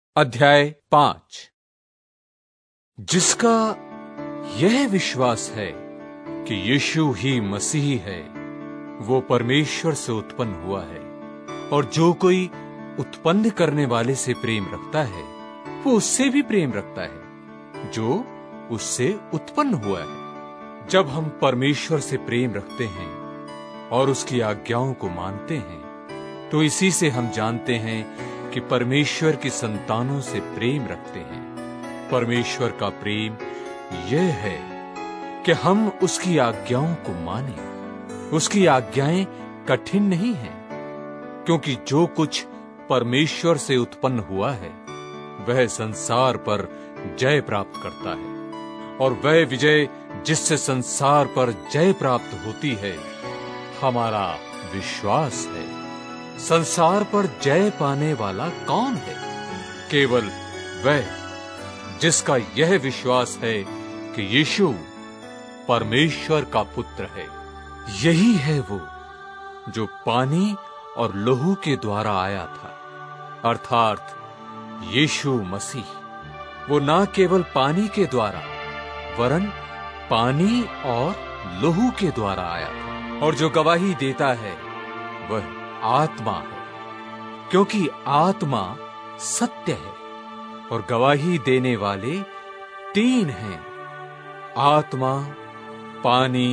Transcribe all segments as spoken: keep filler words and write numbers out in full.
अध्याय पांच। जिसका यह विश्वास है कि यीशु ही मसीह है, वो परमेश्वर से उत्पन्न हुआ है, और जो कोई उत्पन्न करने वाले से प्रेम रखता है वो उससे भी प्रेम रखता है जो उससे उत्पन्न हुआ है। जब हम परमेश्वर से प्रेम रखते हैं और उसकी आज्ञाओं को मानते हैं तो इसी से हम जानते हैं कि परमेश्वर की संतानों से प्रेम रखते हैं। परमेश्वर का प्रेम यह है कि हम उसकी आज्ञाओं को मानें। उसकी आज्ञाएं कठिन नहीं हैं, क्योंकि जो कुछ परमेश्वर से उत्पन्न हुआ है वह संसार पर जय प्राप्त करता है, और वह विजय जिससे संसार पर जय प्राप्त होती है हमारा विश्वास है। संसार पर जय पाने वाला कौन है? केवल वह जिसका यह विश्वास है कि यीशु परमेश्वर का पुत्र है। यही है वो जो पानी और लहू के द्वारा आया था, अर्थात यीशु मसीह। वो ना केवल पानी के द्वारा वरन पानी और लहू के द्वारा आया था, और जो गवाही देता है वह आत्मा है, क्योंकि आत्मा सत्य है। और गवाही देने वाले तीन हैं, आत्मा, पानी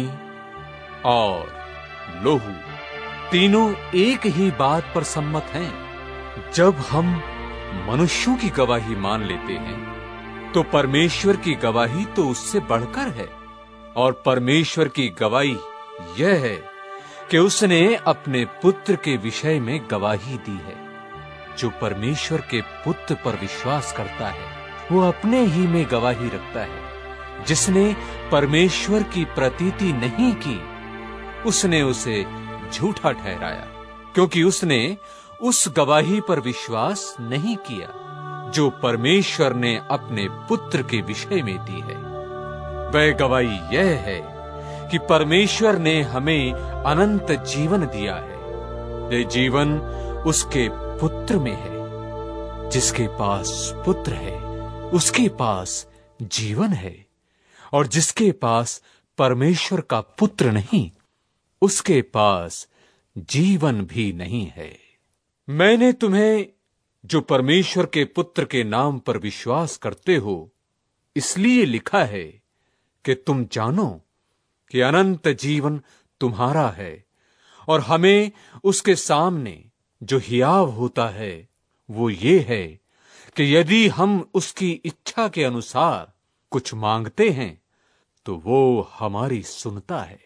और लहू। तीनों एक ही बात पर सम्मत हैं। जब हम मनुष्यों की गवाही मान लेते हैं तो परमेश्वर की गवाही तो उससे बढ़कर है, और परमेश्वर की गवाही यह है कि उसने अपने पुत्र के विषय में गवाही दी है। जो परमेश्वर के पुत्र पर विश्वास करता है वो अपने ही में गवाही रखता है। जिसने परमेश्वर की प्रतीति नहीं की उसने उसे झूठा ठहराया, क्योंकि उसने उस गवाही पर विश्वास नहीं किया जो परमेश्वर ने अपने पुत्र के विषय में दी है। वह गवाही यह है कि परमेश्वर ने हमें अनंत जीवन दिया है। यह जीवन उसके पुत्र में है। जिसके पास पुत्र है उसके पास जीवन है, और जिसके पास परमेश्वर का पुत्र नहीं उसके पास जीवन भी नहीं है। मैंने तुम्हें जो परमेश्वर के पुत्र के नाम पर विश्वास करते हो इसलिए लिखा है कि तुम जानो कि अनंत जीवन तुम्हारा है, और हमें उसके सामने जो हियाव होता है वो ये है कि यदि हम उसकी इच्छा के अनुसार कुछ मांगते हैं तो वो हमारी सुनता है।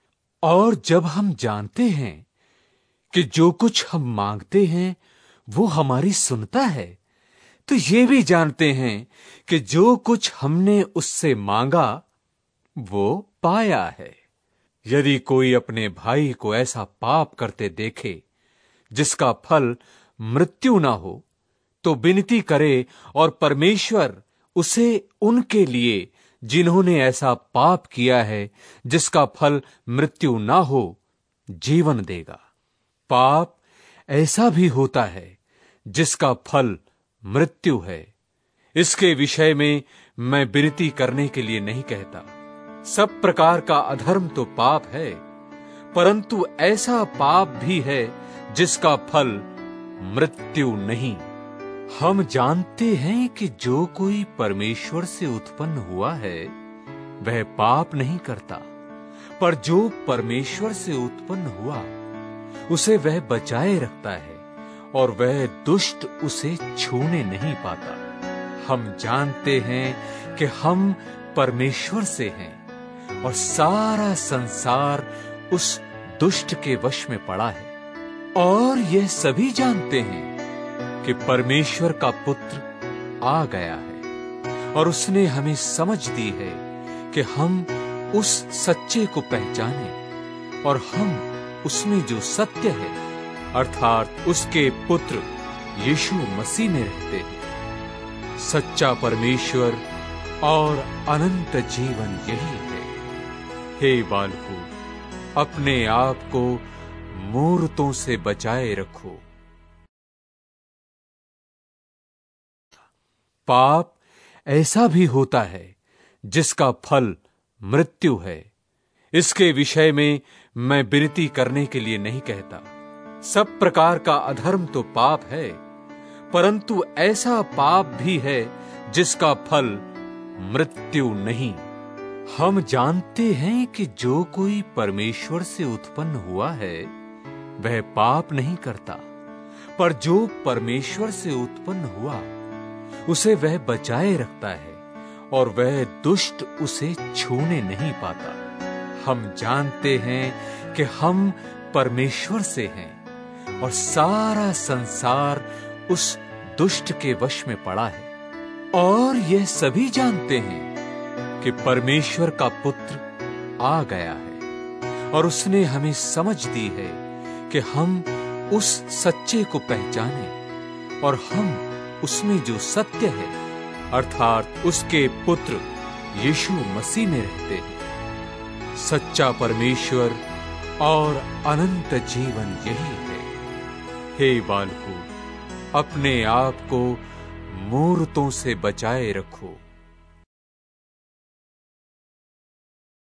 और जब हम जानते हैं कि जो कुछ हम मांगते हैं वो हमारी सुनता है, तो ये भी जानते हैं कि जो कुछ हमने उससे मांगा वो पाया है। यदि कोई अपने भाई को ऐसा पाप करते देखे जिसका फल मृत्यु ना हो तो विनती करे, और परमेश्वर उसे उनके लिए जिन्होंने ऐसा पाप किया है जिसका फल मृत्यु ना हो जीवन देगा। पाप ऐसा भी होता है जिसका फल मृत्यु है। इसके विषय में मैं विनती करने के लिए नहीं कहता। सब प्रकार का अधर्म तो पाप है, परंतु ऐसा पाप भी है जिसका फल मृत्यु नहीं। हम जानते हैं कि जो कोई परमेश्वर से उत्पन्न हुआ है वह पाप नहीं करता, पर जो परमेश्वर से उत्पन्न हुआ उसे वह बचाए रखता है, और वह दुष्ट उसे छूने नहीं पाता। हम जानते हैं कि हम परमेश्वर से हैं, और सारा संसार उस दुष्ट के वश में पड़ा है। और यह सभी जानते हैं कि परमेश्वर का पुत्र आ गया है, और उसने हमें समझ दी है कि हम उस सच्चे को पहचाने, और हम उसमें जो सत्य है अर्थात उसके पुत्र यीशु मसीह में रहते हैं। सच्चा परमेश्वर और अनंत जीवन यही है। हे बालकों, अपने आप को मूर्तों से बचाए रखो। पाप ऐसा भी होता है जिसका फल मृत्यु है। इसके विषय में मैं विनती करने के लिए नहीं कहता। सब प्रकार का अधर्म तो पाप है, परंतु ऐसा पाप भी है जिसका फल मृत्यु नहीं। हम जानते हैं कि जो कोई परमेश्वर से उत्पन्न हुआ है वह पाप नहीं करता, पर जो परमेश्वर से उत्पन्न हुआ उसे वह बचाए रखता है और वह दुष्ट उसे छूने नहीं पाता। हम जानते हैं कि हम परमेश्वर से हैं और सारा संसार उस दुष्ट के वश में पड़ा है। और यह सभी जानते हैं कि परमेश्वर का पुत्र आ गया है और उसने हमें समझ दी है कि हम उस सच्चे को पहचाने और हम उसमें जो सत्य है अर्थात उसके पुत्र यीशु मसीह में रहते हैं। सच्चा परमेश्वर और अनंत जीवन यही है। हे बालकों, अपने आप को मूर्तों से बचाए रखो।